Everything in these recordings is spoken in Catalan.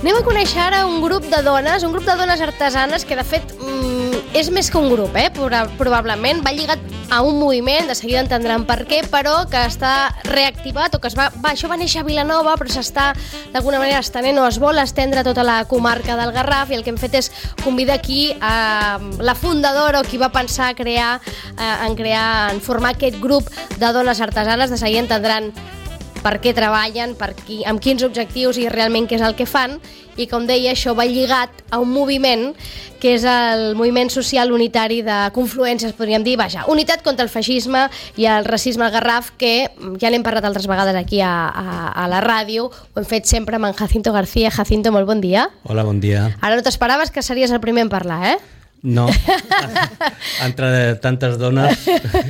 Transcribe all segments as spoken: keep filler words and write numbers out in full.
Anem a conèixer ara un grup de dones, un grup de dones artesanes que, de fet, mm, és més que un grup, eh? Probablement. Va lligat a un moviment, de seguida entendran per què, però que està reactivat, o que es va... va això va néixer a Vilanova, però s'està, d'alguna manera, estenent o es vol estendre a tota la comarca del Garraf, i el que hem fet és convidar aquí a la fundadora o qui va pensar crear, en crear, en formar aquest grup de dones artesanes. De seguida entendran per què treballen, per qui, amb quins objectius i realment què és el que fan. I com deia, això va lligat a un moviment que és el moviment social unitari de confluències, podríem dir, vaja, unitat contra el feixisme i el racisme al Garraf, que ja n'hem parlat altres vegades aquí a, a, a la ràdio, ho hem fet sempre amb en Jacinto García. Jacinto, molt bon dia. Hola, bon dia. Ara no t'esperaves que series el primer en parlar, eh? No, entre tantes dones...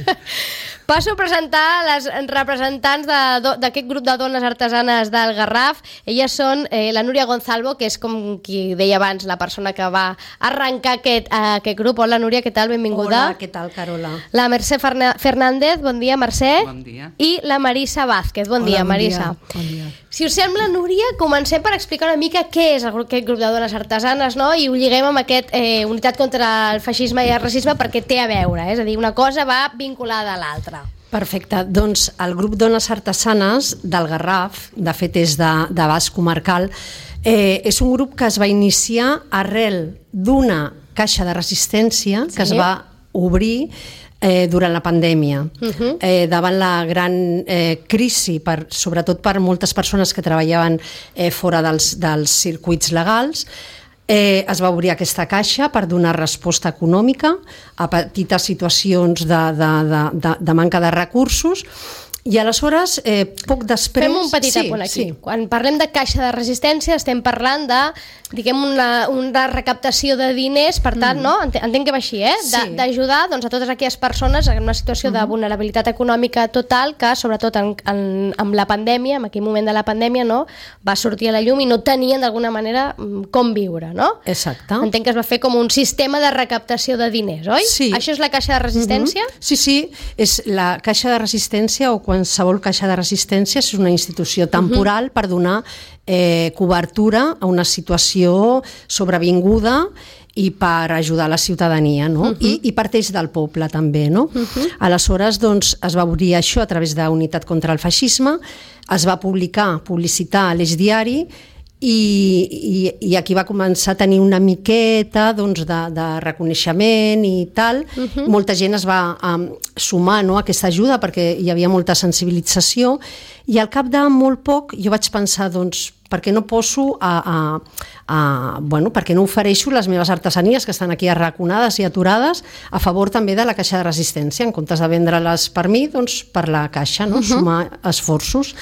Passo a presentar les representants d'aquest grup de dones artesanes del Garraf. Elles són eh, la Núria Gonzalvo, que és, com qui deia abans, la persona que va arrencar aquest, uh, aquest grup. Hola, Núria, què tal? Benvinguda. Hola, què tal, Carola? La Mercè Fernández, bon dia, Mercè. Bon dia. I la Marisa Vázquez, bon Hola, dia, bon Marisa. Dia. Bon dia. Si us sembla, Núria, comencem per explicar una mica què és aquest grup de dones artesanes, no? I ho lliguem amb aquest eh, unitat contra el feixisme i el racisme, perquè té a veure, eh? És a dir, una cosa va vinculada a l'altra. Perfecte, doncs el grup Dones Artesanes del Garraf, de fet és d'abast comarcal, eh, és un grup que es va iniciar arrel d'una caixa de resistència que sí. es va obrir eh, durant la pandèmia, uh-huh. eh, davant la gran eh, crisi, per, sobretot per moltes persones que treballaven eh, fora dels, dels circuits legals. Eh, es va obrir aquesta caixa per donar resposta econòmica a petites situacions de, de, de, de, de manca de recursos, i aleshores, eh, poc després... Fem un petit apunt aquí. Sí. Quan parlem de caixa de resistència estem parlant de, diguem, una, una recaptació de diners, per tant, mm. no? Entenc que va així, eh? D'ajudar, doncs, a totes aquelles persones en una situació mm. de vulnerabilitat econòmica total que, sobretot en, en, amb la pandèmia, en aquell moment de la pandèmia, no? Va sortir a la llum i no tenien d'alguna manera com viure, no? Exacte. Entenc que es va fer com un sistema de recaptació de diners, oi? Sí. Això és la caixa de resistència? Mm-hmm. Sí, sí, és la caixa de resistència, o qualsevol caixa de resistència és una institució temporal uh-huh. per donar eh, cobertura a una situació sobrevinguda i per ajudar la ciutadania, no? Uh-huh. I, i parteix del poble també, no? Uh-huh. Aleshores, doncs, es va obrir això a través d'Unitat contra el Feixisme, es va publicar, publicitar a l'Eix Diari, I, i, i aquí va començar a tenir una miqueta doncs, de, de reconeixement i tal. Uh-huh. Molta gent es va um, sumar, no, a aquesta ajuda perquè hi havia molta sensibilització, i al cap de molt poc jo vaig pensar, doncs, per què no poso a, a, a, bueno, per què no ofereixo les meves artesanies que estan aquí arraconades i aturades a favor també de la caixa de resistència, en comptes de vendre-les per mi, doncs per la caixa, no? Uh-huh. Sumar esforços.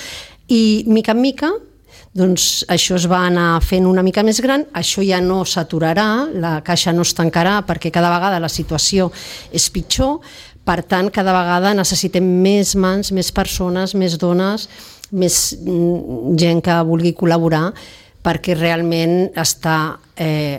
I mica en mica doncs això es va anar fent una mica més gran. Això ja no s'aturarà, la caixa no es tancarà perquè cada vegada la situació és pitjor, per tant cada vegada necessitem més mans, més persones, més dones, més gent que vulgui col·laborar, perquè realment està, eh,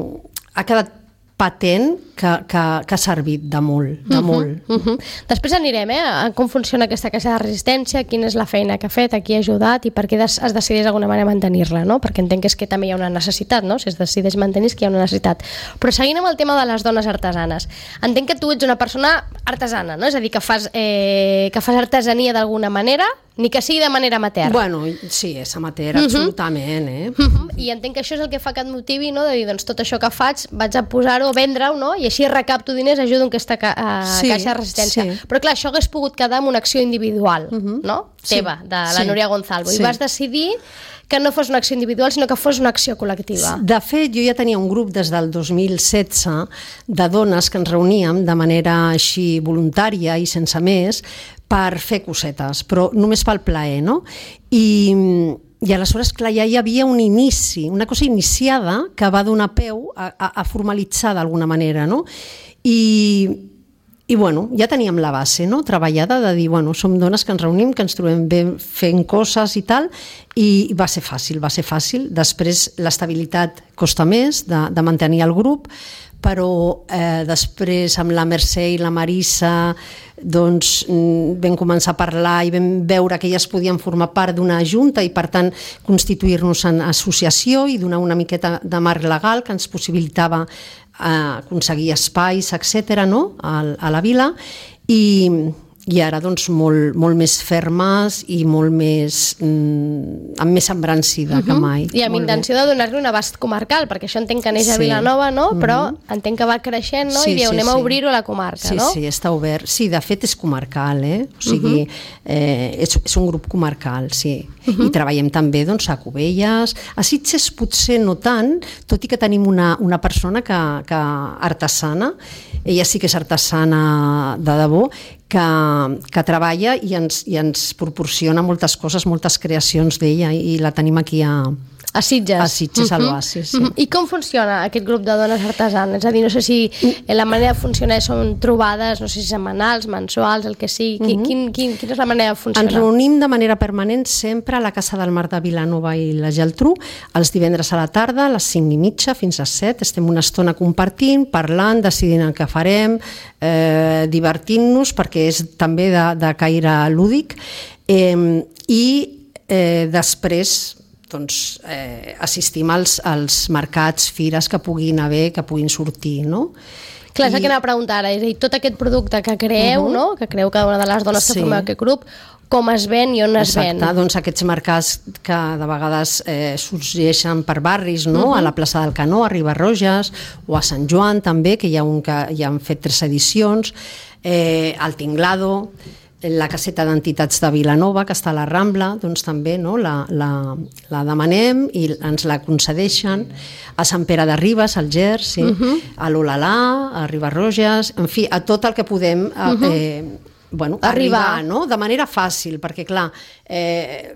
ha quedat patent que, que, que ha servit de molt, de uh-huh, molt. Uh-huh. Després anirem eh, a com funciona aquesta caixa de resistència, quina és la feina que ha fet, a qui ha ajudat i per què es decideix d'alguna manera mantenir-la, no? Perquè entenc que és que també hi ha una necessitat, no? Si es decideix mantenir és que hi ha una necessitat. Però seguint amb el tema de les dones artesanes, entenc que tu ets una persona artesana, no? És a dir, que fas, eh, que fas artesania d'alguna manera, ni que sigui de manera amateur. Bueno, sí, és amateur, uh-huh. absolutament, eh? Uh-huh. I entenc que això és el que fa que et motivi, no? De dir, doncs tot això que faig vaig a posar-ho, vendre-ho, no? I així recapto diners, ajudo en aquesta ca a sí, caixa de resistència. Sí. Però clar, això hagués pogut quedar en una acció individual, uh-huh. no? Sí. Teva, de la sí. Núria Gonzalvo. Sí. I vas decidir que no fos una acció individual, sinó que fos una acció col·lectiva. De fet, jo ja tenia un grup des del dos mil setze de dones que ens reuníem de manera així voluntària i sense més per fer cosetes, però només pel plaer, no? I, i aleshores, clar, ja hi havia un inici, una cosa iniciada que va donar peu a, a, a formalitzar d'alguna manera, no? I... I bueno, ja teníem la base, no? Treballada de dir, bueno, som dones que ens reunim, que ens trobem bé fent coses i tal, i va ser fàcil, va ser fàcil. Després l'estabilitat costa més de, de mantenir el grup, però eh, després amb la Mercè i la Marissa doncs vam començar a parlar i vam veure que elles podien formar part d'una junta i per tant constituir-nos en associació i donar una miqueta de marc legal que ens possibilitava eh, aconseguir espais, etcètera, no? a, a la vila i i ara doncs molt, molt més fermes i molt més mm, amb més embrancida uh -huh. que mai. I amb molt intenció bé. de donar-li un abast comarcal, perquè això entenc que neix Sí. a Vilanova, no? Però uh -huh. entenc que va creixent, no? Sí, I diu, sí, anem sí. a obrir-ho a la comarca, sí, no? Sí, sí, està obert. Sí, de fet és comarcal, eh? O sigui, uh -huh. eh, és, és un grup comarcal, sí. Uh -huh. I treballem també doncs, a Cubelles. A Sitges potser no tant, tot i que tenim una, una persona que, que artesana, ella sí que és artesana de debò, que, que treballa i ens, i ens proporciona moltes coses, moltes creacions d'ella i la tenim aquí a, A Sitges. a Sitges, uh -huh. a l'Oasis. Sí. Uh -huh. I com funciona aquest grup de dones artesanes? És a dir, no sé si la manera de funcionar són trobades, no sé si setmanals, mensuals, el que sigui. Uh -huh. quin, quin, quina és la manera de funcionar? Ens reunim de manera permanent sempre a la Casa del Mar de Vilanova i la Geltrú, els divendres a la tarda, a les cinc i mitja fins a set. Estem una estona compartint, parlant, decidint el que farem, eh, divertint-nos, perquè és també de, de caire lúdic. Eh, I eh, després doncs, eh, assistim als, als mercats, fires que puguin haver, que puguin sortir, no? Clar, és el I- que anava a preguntar ara, és a dir, tot aquest producte que creeu, Uh-huh. no? que creeu cada una de les dones Sí. que formeu aquest grup, com es ven i on es Exacte, ven? doncs aquests mercats que de vegades eh, sorgeixen per barris, no? Uh-huh. A la plaça del Canó, a Ribarroges, o a Sant Joan també, que hi ha un que ja han fet tres edicions, eh, al Tinglado, la caseta d'entitats de Vilanova, que està a la Rambla, doncs també no? la, la, la demanem i ens la concedeixen. A Sant Pere de Ribes, al Gers, sí. uh-huh. a l'Olalà, a Ribarroges, en fi, a tot el que podem uh-huh. eh, bueno, Arribar. arribar, no? De manera fàcil, perquè clar, eh,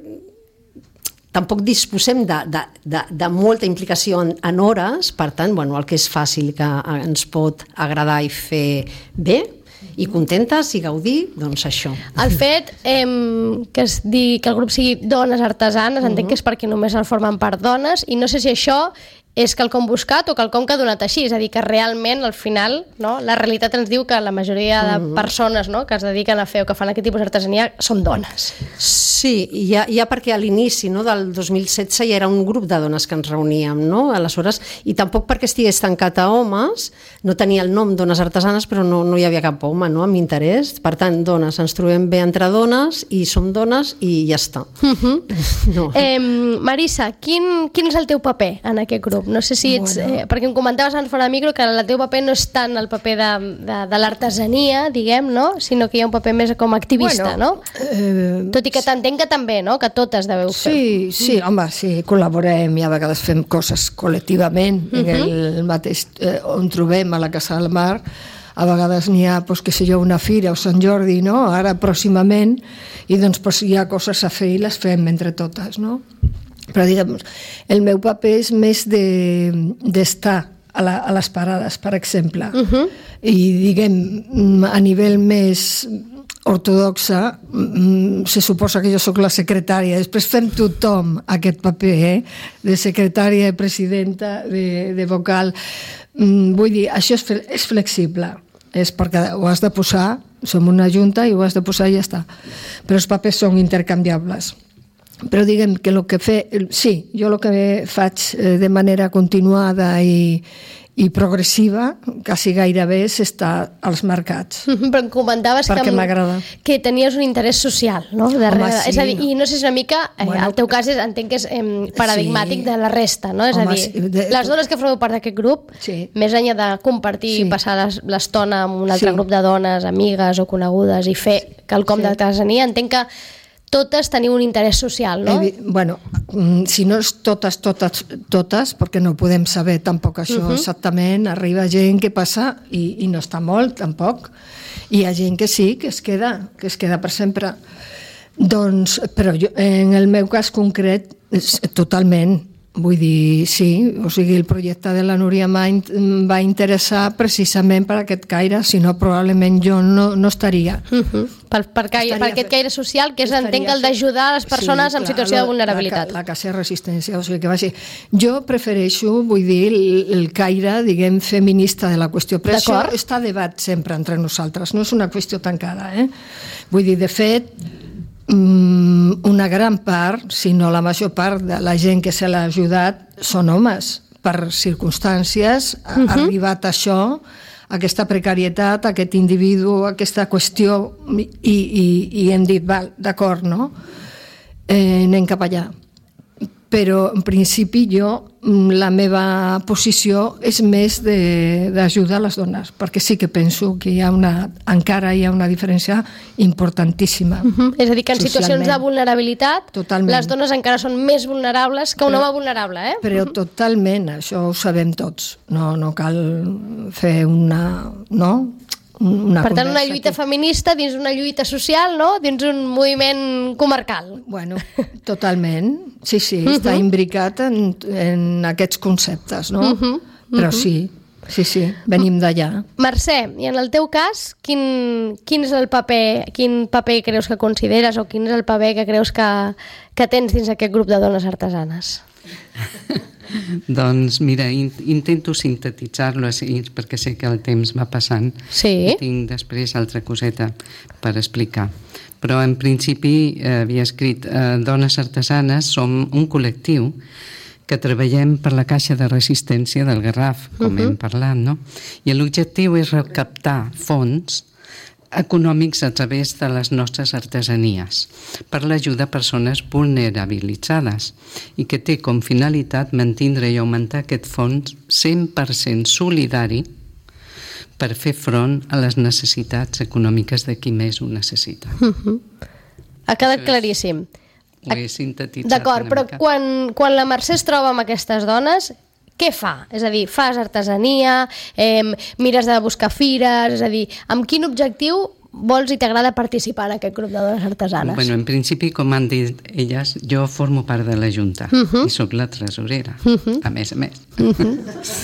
tampoc disposem de, de, de, de molta implicació en, en hores, per tant, bueno, el que és fàcil que ens pot agradar i fer bé, i contentes i gaudir, doncs això. El fet eh, que es digui que el grup sigui dones artesanes, uh-huh. entenc que és perquè només en formen part dones, i no sé si això és quelcom buscat o quelcom que ha donat així, és a dir, que realment al final, no, la realitat ens diu que la majoria de Mm-hmm. persones, no, que es dediquen a fer o que fan aquest tipus d'artesania són dones. Sí, ja, ja perquè a l'inici, no, del dos mil setze ja era un grup de dones que ens reuníem, no? Aleshores, i tampoc perquè estigués tancat a homes, no tenia el nom Dones Artesanes, però no, no hi havia cap home, no?, amb interès. Per tant, dones, ens trobem bé entre dones i som dones i ja està. Uh-huh. No. Eh, Marissa, quin, quin és el teu paper en aquest grup? No sé si ets... Bueno. Eh, perquè em comentaves abans fora de micro que el teu paper no és tant el paper de, de, de l'artesania, diguem, no? Sinó que hi ha un paper més com a activista, Bueno, no? Eh, Tot i que t'entenc que també, no? Que totes deveu fer. Sí, sí, home, sí, col·laborem i a vegades fem coses col·lectivament en el mateix eh, on trobem a la Casa del Mar. A vegades n'hi ha, pues, que sé jo, una fira o Sant Jordi, no? Ara pròximament, i doncs pues, hi ha coses a fer i les fem entre totes, no? Però diguem, el meu paper és més de d'estar a, la, a les parades, per exemple, Uh-huh. i diguem, a nivell més ortodoxa, mm, se suposa que jo sóc la secretària, després fem tothom aquest paper, eh? De secretària, de presidenta, de, de vocal. Mm, vull dir, això és, fe- és flexible, és perquè ho has de posar, som una junta i ho has de posar i ja està. Però els papers són intercanviables. Però diguem que el que fe, sí, jo el que faig eh, de manera continuada i, i progressiva, quasi gairebé, és estar als mercats. Però em comentaves Perquè que, m'agrada. que tenies un interès social, no? Darrere. Home, sí. És a dir, i no sé si una mica, eh, Bueno, el teu cas és, entenc que és eh, paradigmàtic sí. de la resta, no? És Home, a dir, sí, de- les dones que formeu part d'aquest grup, Sí. més enllà de compartir i Sí. passar les- l'estona amb un altre Sí. grup de dones, amigues o conegudes i fer quelcom Sí. d'artesania, entenc que totes teniu un interès social, no? Evi- Bueno, mm, si no és totes, totes, totes, perquè no podem saber tampoc això Mhm. exactament, arriba gent que passa i, i no està molt, tampoc. I hi ha gent que sí, que es queda, que es queda per sempre. Doncs, però jo, en el meu cas concret, és totalment, Vull dir, sí, o sigui, el projecte de la Núria em va interessar precisament per aquest caire, si no probablement jo no, no estaria. Uh-huh. Per, per, caire, per aquest caire social, que és, entenc, el d'ajudar les persones sí, en clar, situació de vulnerabilitat. La, la caixa de resistència, o sigui que va ser... Jo prefereixo, vull dir, el, el caire, diguem, feminista de la qüestió. Però això està a debat sempre entre nosaltres, no és una qüestió tancada, eh? Vull dir, de fet, una gran part, si no la major part de la gent que se l'ha ajudat són homes. Per circumstàncies ha uh-huh. arribat a això, aquesta precarietat, aquest individu, aquesta qüestió, i, i, i hem dit, val, d'acord, no? Eh, anem cap allà. Però en principi jo, la meva posició és més d'ajudar les dones, perquè sí que penso que hi ha una, encara hi ha una diferència importantíssima. Uh-huh. És a dir, que en situacions de vulnerabilitat totalment. Les dones encara són més vulnerables que un però, home vulnerable, eh? Però totalment, això ho sabem tots. No, no cal fer una... no? Una per tant, una lluita que... feminista dins una lluita social, no? Dins un moviment comarcal. Bueno, totalment. Sí, sí, uh-huh. està imbricat en, en aquests conceptes, no? Uh-huh. Uh-huh. Però sí, sí, sí, venim d'allà. Mercè, i en el teu cas, quin, quin és el paper, quin paper creus que consideres o quin és el paper que creus que, que tens dins aquest grup de dones artesanes? Doncs mira, in, intento sintetitzar-lo així, perquè sé que el temps va passant. Sí. I tinc després altra coseta per explicar. Però en principi eh, havia escrit eh, Dones Artesanes som un col·lectiu que treballem per la caixa de resistència del Garraf, com uh-huh. hem parlat, no? I l'objectiu és recaptar fons econòmics a través de les nostres artesanies per l'ajuda a persones vulnerabilitzades i que té com finalitat mantindre i augmentar aquest fons cent per cent solidari per fer front a les necessitats econòmiques de qui més ho necessita. Uh-huh. Ha quedat claríssim. Ho he sintetitzat. D'acord, però quan, quan la Mercè es troba amb aquestes dones, què fa? És a dir, fas artesania, eh, mires de buscar fires, és a dir, amb quin objectiu vols i t'agrada participar en aquest grup de dones artesanes? Bueno, en principi, com han dit elles, jo formo part de la Junta uh-huh. i sóc la tresorera, uh-huh. a més a més. Uh-huh.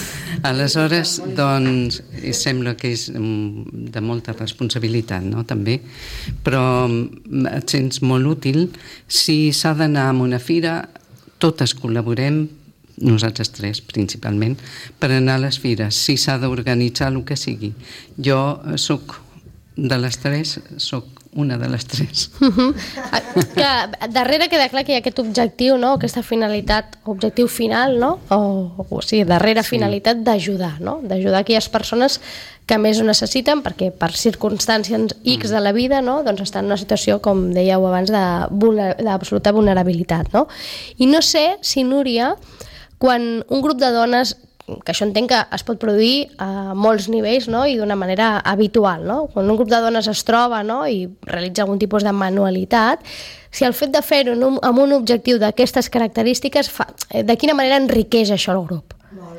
Aleshores, doncs, sembla que és de molta responsabilitat, no?, també, però et sents molt útil. Si s'ha d'anar a una fira, totes col·laborem, nosaltres tres principalment, per anar a les fires, si s'ha d'organitzar el que sigui. Jo soc de les tres, soc una de les tres. Uh-huh. Que darrere queda clar que hi ha aquest objectiu, no? Aquesta finalitat, objectiu final, no? O, o sigui, darrere sí. finalitat d'ajudar, no? D'ajudar aquelles persones que més ho necessiten perquè per circumstàncies X de la vida, no? Doncs estan en una situació, com dèieu abans, d'absoluta vulnerabilitat, no? I no sé si, Núria, quan un grup de dones, que això entenc que es pot produir a molts nivells, no? I d'una manera habitual, no? Quan un grup de dones es troba, no? I realitza algun tipus de manualitat, si el fet de fer-ho amb un objectiu d'aquestes característiques, fa, de quina manera enriqueix això el grup?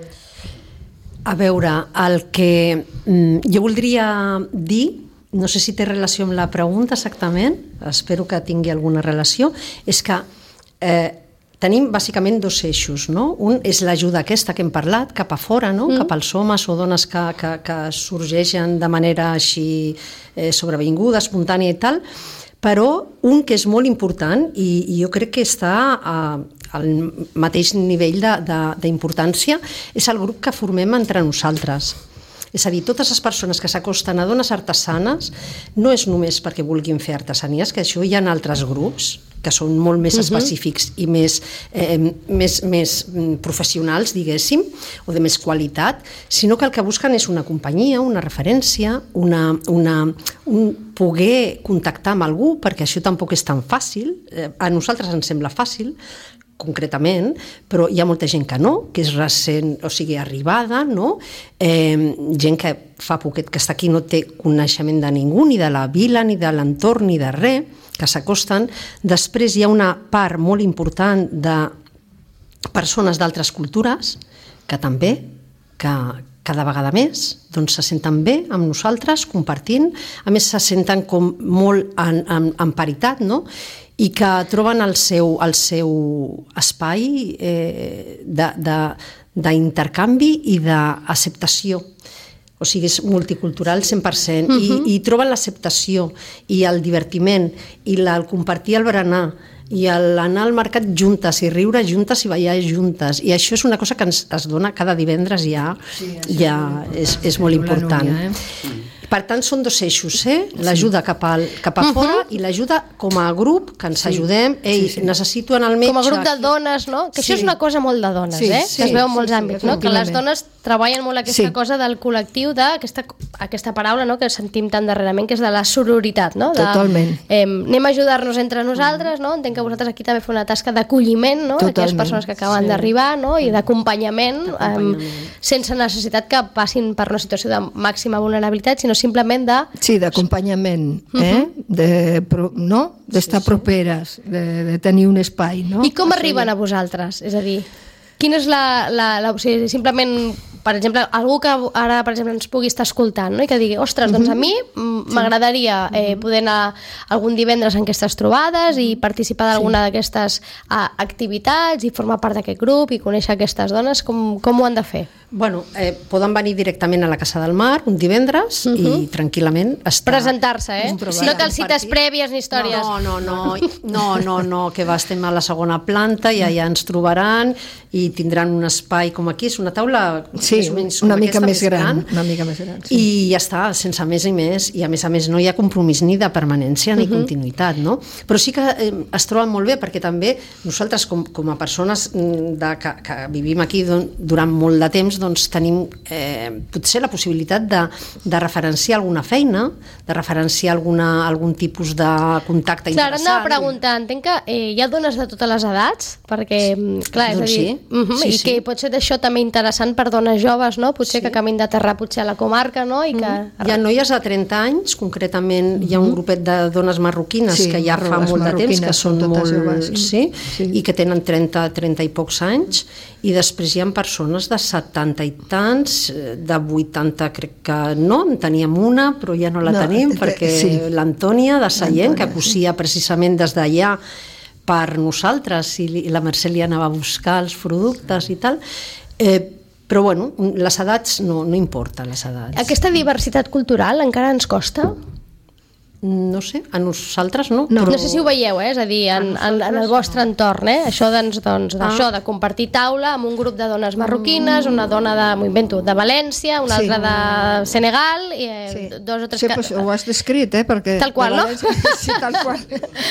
A veure, el que mm, jo voldria dir, no sé si té relació amb la pregunta exactament, espero que tingui alguna relació, és que eh, tenim bàsicament dos eixos, no? Un és l'ajuda aquesta que hem parlat, cap a fora, no? Mm. Cap als homes o dones que, que, que sorgeixen de manera així eh, sobrevinguda, espontània i tal, però un que és molt important i, i jo crec que està a, al mateix nivell d'importància és el grup que formem entre nosaltres. És a dir, totes les persones que s'acosten a dones artesanes no és només perquè vulguin fer artesanies, que això hi ha altres grups que són molt més específics i més, eh, més, més professionals, diguéssim, o de més qualitat, sinó que el que busquen és una companyia, una referència, una, una, un poder contactar amb algú, perquè això tampoc és tan fàcil, eh, a nosaltres ens sembla fàcil, concretament, però hi ha molta gent que no, que és recent, o sigui, arribada, no? Eh, gent que fa poquet que està aquí no té coneixement de ningú, ni de la vila, ni de l'entorn, ni de res, que s'acosten. Després hi ha una part molt important de persones d'altres cultures que també, que, cada vegada més, doncs se senten bé amb nosaltres, compartint, a més se senten com molt en, en, en paritat, no? I que troben el seu, el seu espai eh, d'intercanvi i d'acceptació. O sigui, és multicultural cent per cent. Uh -huh. I, i troben l'acceptació i el divertiment i la, el compartir el berenar i l'anar al mercat juntes i riure juntes i ballar juntes. I això és una cosa que ens es dona cada divendres ja, sí, ja és, és molt important. Núria, eh? Per tant, són dos eixos, eh? L'ajuda cap, al, cap a fora uh -huh. i l'ajuda com a grup, que ens sí. ajudem. Ei, sí, sí. necessito anar al metge. Com a grup de dones, no? Que sí. això és una cosa molt de dones, sí, eh? Sí, que es veu en molts sí, àmbits, sí, no? Que les dones treballen molt aquesta sí. cosa del col·lectiu, d'aquesta aquesta paraula, no?, que sentim tan darrerament, que és de la sororitat, no? De, Totalment. Eh, anem a ajudar-nos entre nosaltres, no? Entenc que vosaltres aquí també feu una tasca d'acolliment, no?, d'aquelles persones que acaben sí. d'arribar, no?, i d'acompanyament, eh, sense necessitat que passin per una situació de màxima vulnerabilitat, sinó simplement de... Sí, d'acompanyament, eh? Uh-huh. de, no? D'estar sí, sí. properes, de, de tenir un espai, no? I com arriben a vosaltres? És a dir, quina és la... la, la o sigui, simplement... Per exemple, algú que ara, per exemple, ens pugui estar escoltant, no?, i que digui, ostres, doncs a mi m'agradaria eh, poder anar algun divendres en aquestes trobades i participar d'alguna sí. d'aquestes uh, activitats i formar part d'aquest grup i conèixer aquestes dones, com, com ho han de fer? Bueno, eh, poden venir directament a la Casa del Mar un divendres uh -huh. i tranquil·lament estar... Presentar-se, eh? Sí, no cal cites prèvies ni històries. No, no, no, no, no, no, que va, estem a la segona planta i allà ens trobaran i tindran un espai com aquí, és una taula... Sí, una mica més gran, una mica més gran, sí. I ja està, sense més i més, i a més a més no hi ha compromís ni de permanència ni uh -huh. continuïtat, no? Però sí que eh, es troben molt bé, perquè també nosaltres com, com a persones de, que, que vivim aquí durant molt de temps, doncs tenim eh, potser la possibilitat de, de referenciar alguna feina, de referenciar alguna, algun tipus de contacte clar, interessant. Clar, anava a preguntar, entenc que eh, hi ha dones de totes les edats, perquè, clar, és doncs a dir, sí. uh -huh, sí, i sí. que pot ser d'això també interessant per dones joves, no? Potser sí. que acaben d'aterrar potser a la comarca, no? I que... Mm. Hi ha noies de trenta anys, concretament hi ha un grupet de dones marroquines sí, que ja fa molt de temps, que són molt... Joves, sí. Sí, i que tenen trenta, trenta i pocs anys, i després hi ha persones de setanta i tants, de vuitanta crec que no, en teníem una, però ja no la no, tenim, perquè sí. l'Antònia de Sallent, que cosia precisament des d'allà per nosaltres, i la Mercè li anava a buscar els productes i tal, eh, però bueno, les edats no, no importa, les edats. Aquesta diversitat cultural encara ens costa? No sé, a nosaltres no. No, però... no sé si ho veieu, eh? És a dir, en, en, en el vostre no. entorn, eh? Això, doncs, doncs, d'això, ah. de compartir taula amb un grup de dones marroquines, una dona de, m'ho invento, de València, una sí. altra de Senegal, i eh, sí. dos o tres... Sí, pues, ho has descrit, eh? Perquè tal qual, no? Sí, tal qual.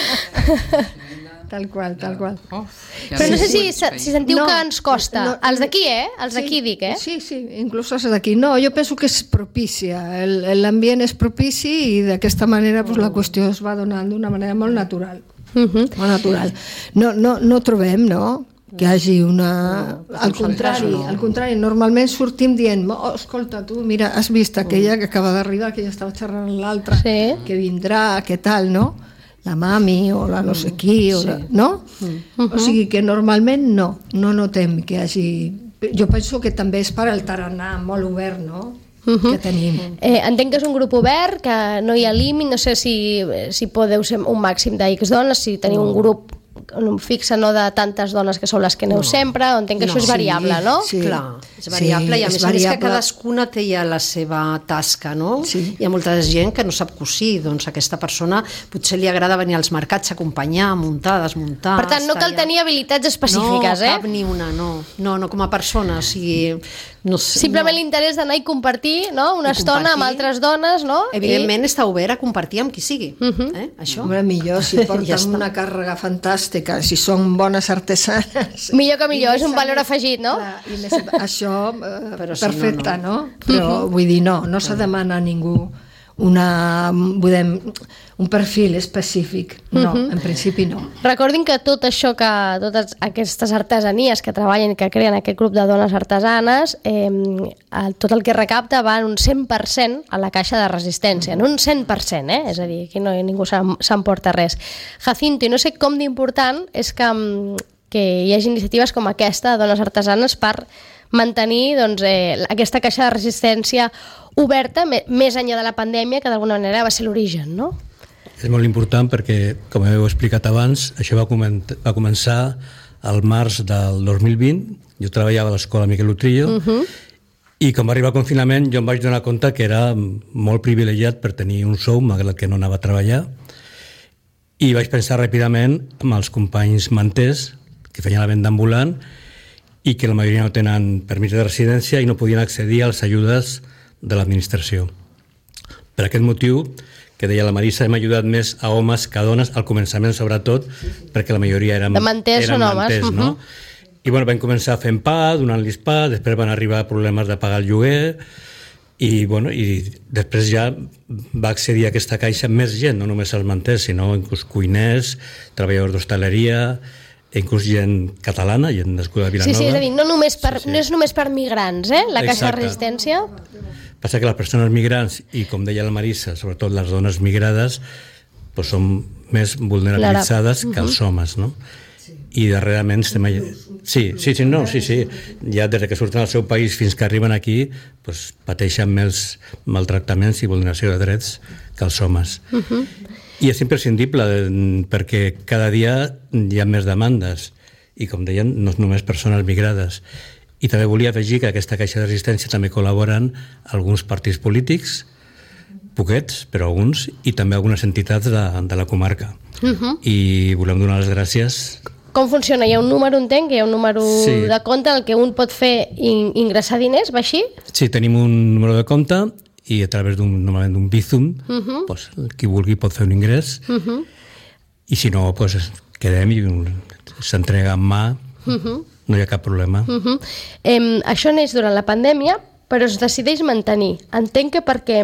Tal qual, tal qual. Oh, ja però no sé si, si sentiu no, que ens costa. No, els d'aquí, eh? Els d'aquí sí, dic, eh? Sí, sí, inclús els d'aquí. No, jo penso que és propícia. L'ambient és propici i d'aquesta manera pues, la qüestió es va donant d'una manera molt natural. Uh -huh. Molt natural. No, no, no trobem, no?, que hi hagi una... No, al contrari, no. al contrari, normalment sortim dient, oh, escolta, tu, mira, has vist aquella que acaba d'arribar, que ja estava xerrant amb l'altra, sí. que vindrà, què tal, no?, la mami o la no sé qui, o sí. la, no? Uh-huh. O sigui que normalment no, no notem que hi hagi... Jo penso que també és per el tarannà molt obert, no?, uh-huh. que tenim. Eh, entenc que és un grup obert, que no hi ha límit, no sé si, si podeu ser un màxim d'X dones, si teniu un grup fixa, no de tantes dones que són les que aneu no. sempre, entenc que no. això és variable, sí, no? Sí, clar, és variable sí, i a més a més que cadascuna té ja la seva tasca, no? Sí. Hi ha molta gent que no sap cosir, doncs a aquesta persona potser li agrada venir als mercats a acompanyar, a muntar, a desmuntar... Per tant, no cal tenir ja... habilitats específiques, no, eh? No, cap ni una, no. No, no com a persona, o sigui... No sé, simplement no. l'interès d'anar i compartir, no?, una I estona compartir. Amb altres dones, no? Evidentment I... està obert a compartir amb qui sigui, uh-huh. eh? Això. Home, millor si porten ja una càrrega fantàstica, si són bones artesanes... Millor que millor, és un valor afegit, no? Clar, i més, això, eh, però perfecte, si no, no? no? Però uh-huh. vull dir, no, no s'ha de demanar a ningú una, podem, un perfil específic, no, uh-huh. en principi no. Recordin que tot això, que totes aquestes artesanies que treballen, que creen aquest grup de dones artesanes, eh, tot el que recapta va en un cent per cent a la caixa de resistència, en un cent per cent, eh? És a dir, aquí no, ningú s'emporta res. Jacinto, i no sé com d'important és que, que hi hagi iniciatives com aquesta de dones artesanes per mantenir doncs, eh, aquesta caixa de resistència oberta més enllà de la pandèmia, que d'alguna manera va ser l'origen, no? És molt important perquè, com heu explicat abans, això va, comen va començar al març del dos mil vint. Jo treballava a l'escola Miquel Utrillo uh-huh. i quan va arribar el confinament jo em vaig donar compte que era molt privilegiat per tenir un sou, malgrat que no anava a treballar, i vaig pensar ràpidament amb els companys manters que feien la venda ambulant i que la majoria no tenen permís de residència i no podien accedir a les ajudes de l'administració. Per aquest motiu, que deia la Marisa, hem ajudat més a homes que a dones, al començament sobretot, perquè la majoria eren, de manters, eren són manters, homes. no? Uh-huh. I bueno, vam començar fent pa, donant-los pa, després van arribar problemes de pagar el lloguer i, bueno, i després ja va accedir a aquesta caixa més gent, no només els manters, sinó inclús cuiners, treballadors d'hostaleria, inclús gent catalana, gent nascuda a Vilanova. Sí, sí, és a dir, no, només per, sí, sí. no és només per migrants, eh, la caixa Exacte. de resistència. Passa que les persones migrants, i com deia la Marisa, sobretot les dones migrades, doncs són més vulnerabilitzades que els homes, no? I darrerament estem allà... Sí, sí, sí, no, sí, sí. Ja des que surten del seu país fins que arriben aquí doncs, pateixen més maltractaments i vulneració de drets que els homes. Uh -huh. I és imprescindible perquè cada dia hi ha més demandes i, com deien, no és només persones migrades. I també volia afegir que aquesta caixa de resistència també col·laboren alguns partits polítics, poquets, però alguns, i també algunes entitats de, de la comarca. Uh -huh. I volem donar les gràcies. Com funciona? Hi ha un número, entenc, hi ha un número sí. de compte en el que un pot fer in, ingressar diners, va així? Sí, tenim un número de compte i a través d'un, normalment d'un Bizum, uh -huh. doncs, qui vulgui pot fer un ingrés, uh -huh. i si no, doncs, quedem i s'entrega en mà, uh -huh. no hi ha cap problema. Uh -huh. eh, això neix durant la pandèmia, però es decideix mantenir. Entenc que perquè...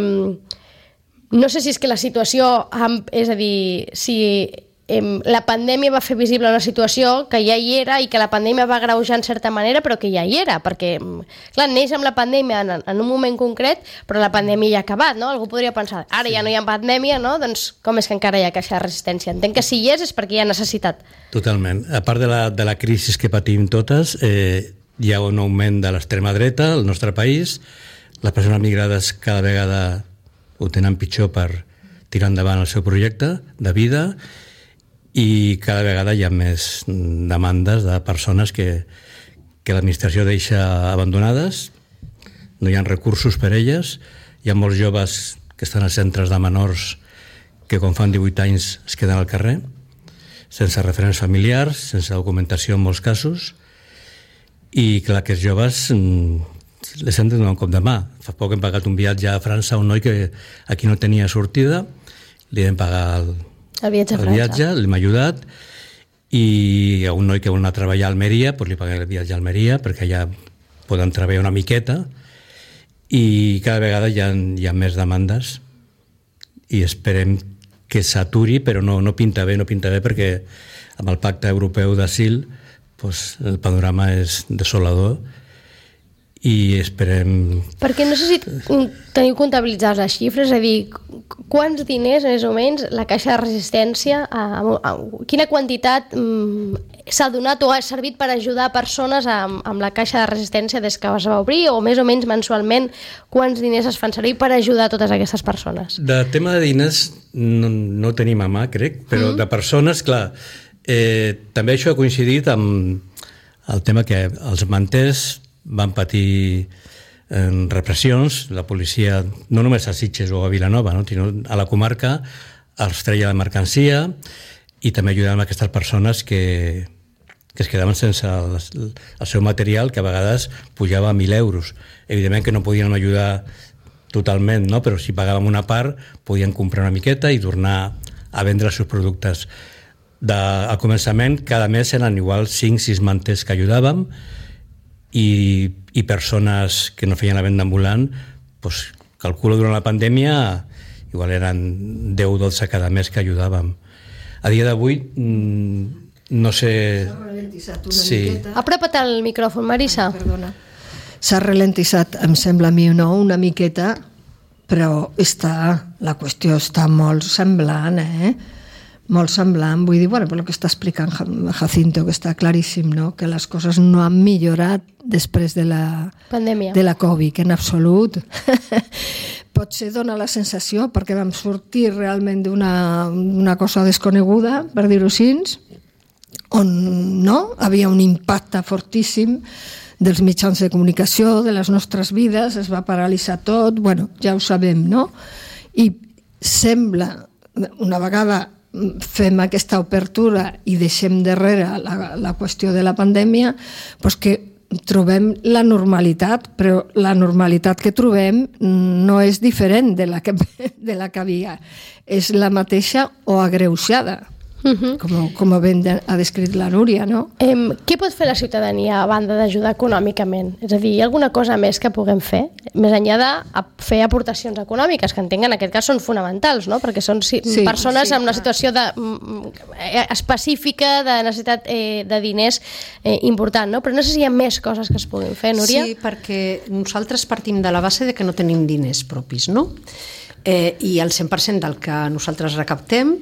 No sé si és que la situació... És a dir, si... la pandèmia va fer visible una situació que ja hi era i que la pandèmia va agreujar en certa manera, però que ja hi era, perquè, clar, neix amb la pandèmia en, en un moment concret, però la pandèmia ja ha acabat, no? Algú podria pensar, ara ja no hi ha pandèmia, no? Doncs com és que encara hi ha caixa de resistència? Entenc que si hi és és perquè hi ha necessitat. Totalment. A part de la, de la crisi que patim totes, eh, hi ha un augment de l'extrema dreta al nostre país, les persones migrades cada vegada ho tenen pitjor per tirar endavant el seu projecte de vida, i cada vegada hi ha més demandes de persones que, que l'administració deixa abandonades, no hi ha recursos per elles, hi ha molts joves que estan als centres de menors que quan fan divuit anys es queden al carrer, sense referents familiars, sense documentació en molts casos, i clar, aquests joves les hem de donar un cop de mà. Fa poc hem pagat un viatge a França a un noi que aquí no tenia sortida, li vam pagar el El viatge a el viatge, l'hem ajudat, i a un noi que vol anar a treballar a Almeria, doncs li paguem el viatge a Almeria, perquè allà poden treballar una miqueta, i cada vegada hi ha, hi ha més demandes, i esperem que s'aturi, però no, no pinta bé, no pinta bé, perquè amb el Pacte Europeu d'Asil doncs el panorama és desolador, i esperem... Perquè no sé si teniu comptabilitzades les xifres, és a dir, quants diners, més o menys, la caixa de resistència, a, a, a, quina quantitat mm, s'ha donat o ha servit per ajudar persones amb, amb la caixa de resistència des que es va obrir, o més o menys mensualment, quants diners es fan servir per ajudar totes aquestes persones? De tema de diners no, no tenim a mà, crec, però mm. de persones, clar, eh, també això ha coincidit amb el tema que els manters van patir eh, repressions, la policia, no només a Sitges o a Vilanova, no? Sinó a la comarca, els treia la mercancia i també ajudàvem aquestes persones que, que es quedaven sense el, el seu material, que a vegades pujava a mil euros. Evidentment que no podíem ajudar totalment, no? Però si pagàvem una part, podien comprar una miqueta i tornar a vendre els seus productes. De, al començament, cada mes eren igual cinc sis manters que ajudàvem, i, i persones que no feien la venda ambulant, doncs, calculo durant la pandèmia igual eren deu o dotze cada mes que ajudàvem. A dia d'avui no sé... S'ha ralentitzat una sí. miqueta. Apropa't al micròfon, Marisa. Perdona. S'ha ralentitzat, em sembla a mi, no, una miqueta, però està, la qüestió està molt semblant, eh? molt semblant. Vull dir, bueno, per el que està explicant Jacinto, que està claríssim, no? Que les coses no han millorat després de la pandèmia, de la Covid, en absolut. Potser dona la sensació, perquè vam sortir realment d'una una cosa desconeguda, per dir-ho així, on no? Havia un impacte fortíssim dels mitjans de comunicació, de les nostres vides, es va paralitzar tot, bueno, ja ho sabem, no? I sembla, una vegada fem aquesta obertura i deixem darrere la, la qüestió de la pandèmia, doncs que trobem la normalitat, però la normalitat que trobem no és diferent de la que, de la que havia. És la mateixa o agreujada, uh-huh. com, com ben ha descrit la Núria, no? Eh, què pot fer la ciutadania a banda d'ajudar econòmicament? És a dir, hi ha alguna cosa més que puguem fer? Més enllà de fer aportacions econòmiques, que entenc en aquest cas són fonamentals, no? Perquè són sí, persones sí, amb una situació de, específica de necessitat eh, de diners eh, important, no? Però no sé si hi ha més coses que es puguin fer, Núria? Sí, perquè nosaltres partim de la base de que no tenim diners propis, no? Eh, I el cent per cent del que nosaltres recaptem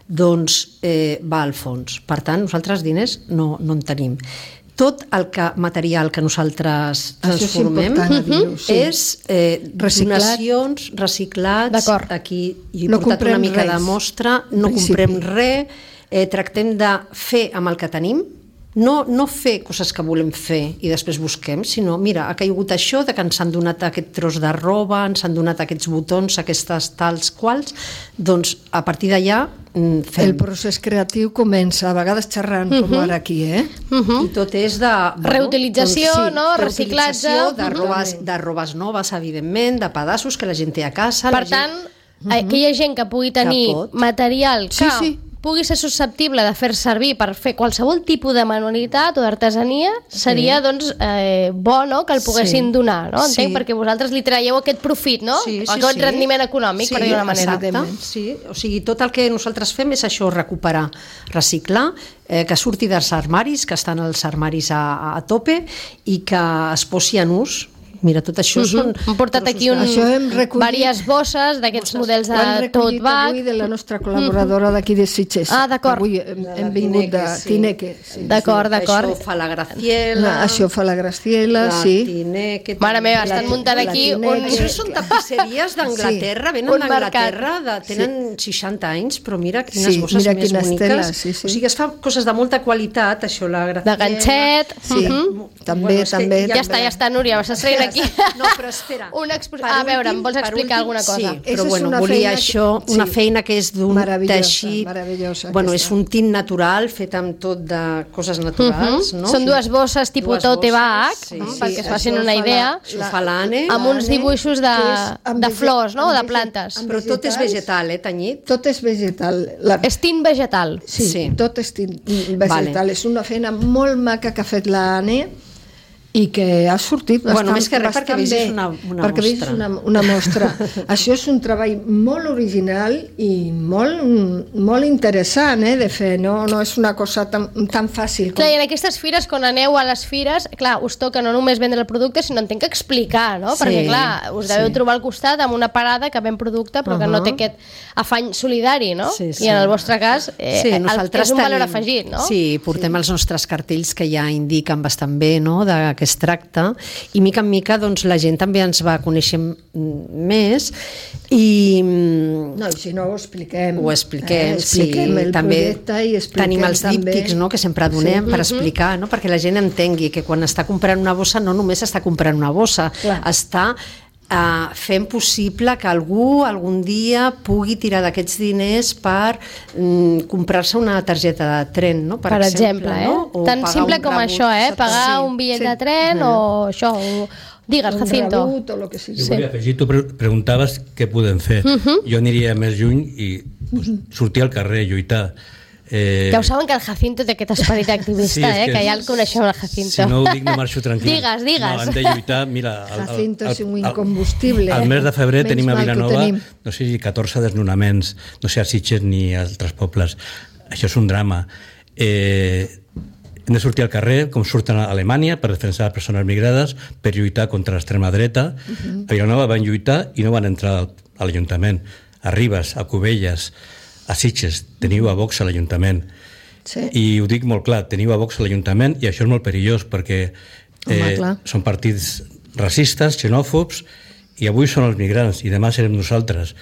doncs eh, va al fons. Per tant, nosaltres diners no, no en tenim. Tot el que, material que nosaltres transformem és, sí. és eh, donacions, reciclats, aquí hi he no portat una mica res. de mostra, no comprem res, eh, tractem de fer amb el que tenim, no, no fer coses que volem fer i després busquem, sinó, mira, ha caigut això, de que ens han donat aquest tros de roba, ens han donat aquests botons, aquestes tals quals, doncs a partir d'allà fem. El procés creatiu comença, a vegades xerrant, uh-huh. com ara aquí, eh? Uh-huh. I tot és de... Bueno, reutilització, doncs, sí, no? Reciclatge. De robes, de robes noves, evidentment, de pedaços que la gent té a casa. Per tant, gent... aquella gent que pugui tenir que material que... Sí, sí. pugui ser susceptible de fer servir per fer qualsevol tipus de manualitat o d'artesania, seria sí. doncs eh, bo, no?, que el poguessin sí. donar, no? Entenc, sí. perquè vosaltres li traieu aquest profit, no? Sí, sí, aquest sí. rendiment econòmic, sí, per dir-ho d'una manera. Exacte. Sí. O sigui, tot el que nosaltres fem és això, recuperar, reciclar, eh, que surti dels armaris, que estan els armaris a, a tope i que es posi en ús. Mira, tot això uh-huh. són... Hem portat aquí un, diverses bosses d'aquests models de tote bag. Avui de la nostra col·laboradora d'aquí de Sitges. Ah, d'acord. Avui hem, hem vingut de Tineque. Sí. D'acord, d'acord. Això fa la Graciela. Això fa la Graciela, la sí. Tineque. Mare meva, estan muntant aquí... Un... Això són tapisseries d'Anglaterra, sí. venen d'Anglaterra, de... tenen sí. seixanta anys, però mira quines sí, bosses mira més boniques. Teles, sí, sí. O sigui, es fa coses de molta qualitat, això, la Graciela. De ganxet. Sí, uh-huh. també, bueno, també. Ja està, ja està, Núria, m'estàs traient aquí. No, però espera. Una expo... Ah, a veure, em vols explicar últim, alguna cosa? Sí, però bueno, volia això, que... una sí. feina que és d'un teixit... Meravellosa. Bueno, és un tint natural, fet amb tot de coses naturals, uh-huh. no? Són dues bosses tipus tote bag, sí, no? sí, perquè es facin una idea. Això fa l'Anne. Amb uns dibuixos de, de flors, no?, de plantes. Però tot és vegetal, eh, Tanyit? Tot és vegetal. La... És tint vegetal. Sí, sí, tot és tint vegetal. Vale. És una feina molt maca que ha fet l'Anne i que ha sortit bastant, bueno, més que res perquè vegis una, una perquè mostra. Una, una mostra. Això és un treball molt original i molt, molt interessant eh, de fer, no, no és una cosa tan, tan fàcil. Com... Clar, i en aquestes fires, quan aneu a les fires, clar, us toca no només vendre el producte, sinó entenc que explicar, no? Sí, perquè clar, us deveu sí. trobar al costat amb una parada que ven producte però uh-huh. que no té aquest afany solidari, no? Sí, sí. I en el vostre cas eh, sí, el, és un valor tenim, afegit, no? Sí, portem sí. els nostres cartells que ja indiquen bastant bé, no?, de que es tracta, i mica en mica doncs, la gent també ens va conèixer més i... No, i si no ho expliquem. Ho expliquem, eh, expliquem sí. el també projecte i expliquem tenim els díptics, no?, que sempre donem sí. per explicar, no?, perquè la gent entengui que quan està comprant una bossa no només està comprant una bossa, Clar. està Uh, fent possible que algú algun dia pugui tirar d'aquests diners per um, comprar-se una targeta de tren, no? Per, per exemple, exemple, eh? No? Tan simple com això, eh? Pagar sí, un bitllet sí. de tren uh-huh. o això, o... Digues, Jacinto. Un rebut o lo que sigui. Jo volia afegir, tu preguntaves què podem fer. Uh-huh. Jo aniria més lluny i pues, sortir al carrer, lluitar. Eh... Ja ho saben que el Jacinto té aquest esperit activista, sí, eh? que, que ja el coneixem, el Jacinto. Si no ho dic, no marxo tranquil. Digues, digues. No, hem de lluitar, mira... El, Jacinto el, el, és un incombustible. Al mes de febrer tenim a Vilanova, no sé si catorze desnonaments, no sé a Sitges ni a altres pobles. Això és un drama. Eh, hem de sortir al carrer, com surten a Alemanya, per defensar les persones migrades, per lluitar contra l'extrema dreta. Uh-huh. A Vilanova van lluitar i no van entrar a l'Ajuntament. A Ribes, a Cubelles, a Sitges, teniu a Vox a l'Ajuntament. Sí. I ho dic molt clar, teniu a Vox a l'Ajuntament i això és molt perillós perquè eh, Home, són partits racistes, xenòfobs, i avui són els migrants i demà serem nosaltres.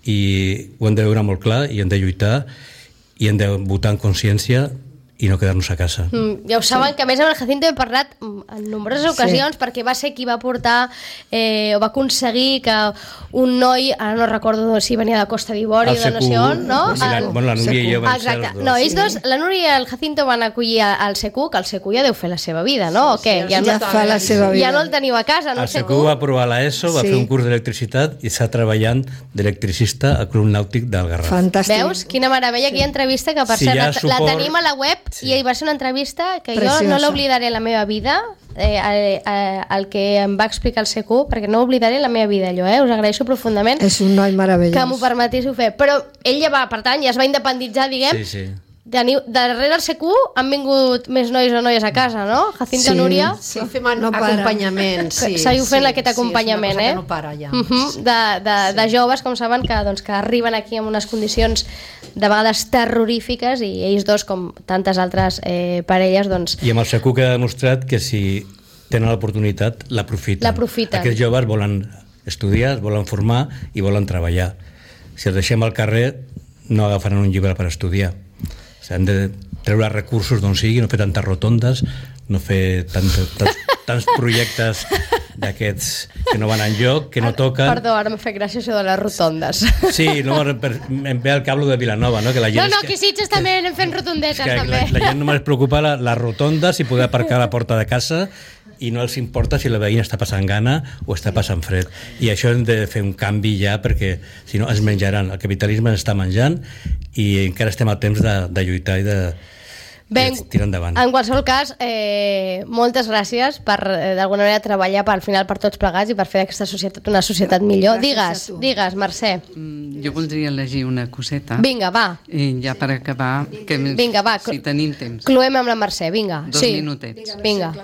I ho hem de veure molt clar i hem de lluitar i hem de votar en consciència i no quedar-nos a casa. Mm, ja ho saben, sí. Que a més amb el Jacinto he parlat en nombroses ocasions, sí. Perquè va ser qui va portar eh, o va aconseguir que un noi, ara no recordo si venia de Costa d'Ivori o de no sé on, no? Sí, la, bueno, la Núria i jo van Exacte. ser No, ells dos, la Núria i el Jacinto van acollir al S Q, que el S Q ja deu fer la seva vida, no? O què? Ja, ja no, fa la seva vida. Ja no el teniu a casa, no? El S Q va aprovar l'ESO, va Sí. fer un curs d'electricitat i està treballant d'electricista al Club Nàutic del Garraf. Fantàstic. Veus? Quina meravella, aquella entrevista que per Si cert hi ha la, suport- la tenim a la web, Sí. i va ser una entrevista que Preciosa. jo no l'oblidaré en la meva vida, eh, eh, eh, el que em va explicar el S Q, perquè no ho oblidaré en la meva vida, allò, eh? Us agraeixo profundament És un noi meravellós. que m'ho permetéssiu fer, però ell ja va, per tant, ja es va independitzar, diguem. Sí, sí. Teniu, darrere el S Q han vingut més nois o noies a casa, no? Jacinto, Sí, Núria? Sí, fem No para. acompanyament. Sí, Seguiu fent sí, aquest acompanyament, sí, és una cosa eh? que no para ja. Uh -huh, de, de, de joves, com saben, que, doncs, que arriben aquí en unes condicions de vegades terrorífiques i ells dos, com tantes altres eh, parelles, doncs... I amb el S Q que ha demostrat que si tenen l'oportunitat, l'aprofiten. L'aprofiten. Aquests joves volen estudiar, es volen formar i volen treballar. Si els deixem al carrer, no agafaran un llibre per estudiar. O sigui, hem de treure recursos d'on sigui, no fer tantes rotondes, no fer tant, tants, tants projectes d'aquests que no van enlloc, que no toquen. Perdó, ara m'ha fet gràcia això de les rotondes. Sí, no, per, em ve al cablo de Vilanova, no? Que la gent No, és no, que, aquí Sitges també anem fent rotondetes, que també. la, la gent només es preocupa la, les rotondes i poder aparcar a la porta de casa i no els importa si la veïna està passant gana o està passant fred. I això hem de fer un canvi ja perquè si no ens menjaran. El capitalisme ens està menjant i encara estem a temps de, de lluitar i de, Ben, de tirar endavant. en qualsevol cas, eh, moltes gràcies per, eh, d'alguna manera, treballar per, al final per tots plegats i per fer d'aquesta societat una societat millor. Gràcies Digues, a tu. digues, Mercè. Mm, Jo voldria llegir una coseta. Vinga, va. I ja per acabar, que Vinga, va. si tenim temps. Cloem amb la Mercè, vinga. Dos sí. minutets. Vinga.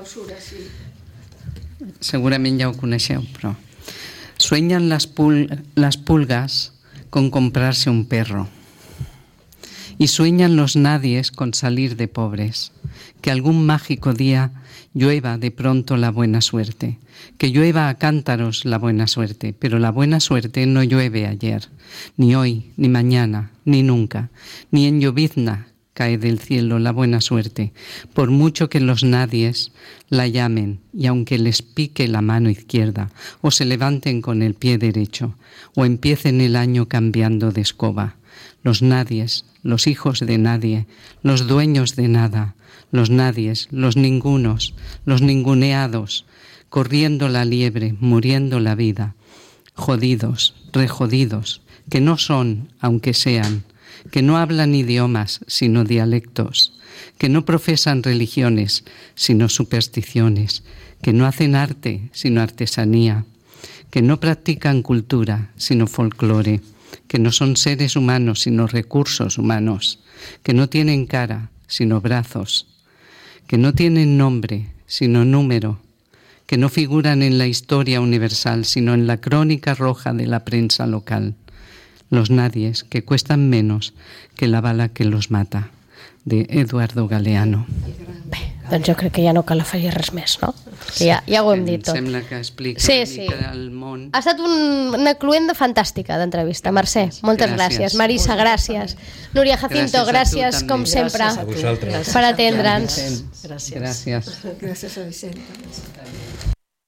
Segurament ja ho coneixeu, però... Sueñan las, pul las pulgas con comprarse un perro. Y sueñan los nadies con salir de pobres. Que algún mágico día llueva de pronto la buena suerte. Que llueva a cántaros la buena suerte. Pero la buena suerte no llueve ayer, ni hoy, ni mañana, ni nunca. Ni en llovizna cae del cielo la buena suerte, por mucho que los nadies la llamen, y aunque les pique la mano izquierda, o se levanten con el pie derecho, o empiecen el año cambiando de escoba. Los nadies, los hijos de nadie, los dueños de nada, los nadies, los ningunos, los ninguneados, corriendo la liebre, muriendo la vida, jodidos, rejodidos, que no son, aunque sean, que no hablan idiomas, sino dialectos, que no profesan religiones, sino supersticiones, que no hacen arte, sino artesanía, que no practican cultura, sino folclore, que no son seres humanos, sino recursos humanos, que no tienen cara, sino brazos, que no tienen nombre, sino número, que no figuran en la historia universal, sino en la crónica roja de la prensa local. Los nadies que cuestan menos que la bala que los mata, de Eduardo Galeano. Bé, doncs jo crec que ja no cal afegir res més, no? Que ja, ja ho hem dit tot. Em sembla que explica Sí, una sí. mica el món. Ha estat un, una cluenda fantàstica d'entrevista. Mercè, moltes gràcies. Gràcies. Marisa, gràcies. Núria Jacinto, Gràcies a tu gràcies, com també. sempre, A vosaltres. per atendre'ns. Gràcies. Gràcies a Vicent.